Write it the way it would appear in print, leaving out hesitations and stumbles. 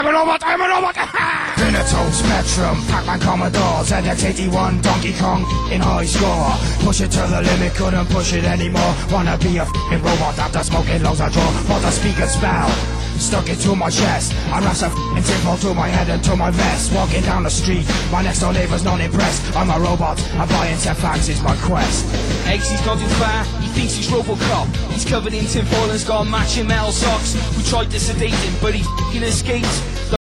I'm a robot! Minotaur, Spectrum, Pac-Man, Commodore, ZX81, Donkey Kong in high score. Push it to the limit, couldn't push it anymore. Wanna be a f***ing robot after smoking loads of draw. For the speaker spell, stuck it to my chest. I wrapped a f***ing tinfoil to my head and to my vest. Walking down the street, my next door neighbour's not impressed. I'm a robot, I'm buying 10 facts, it's my quest. Eggs, he's gone too far, he thinks he's Robocop. He's covered in tinfoil and's got matching metal socks. We tried to sedate him, but he f***ing escaped.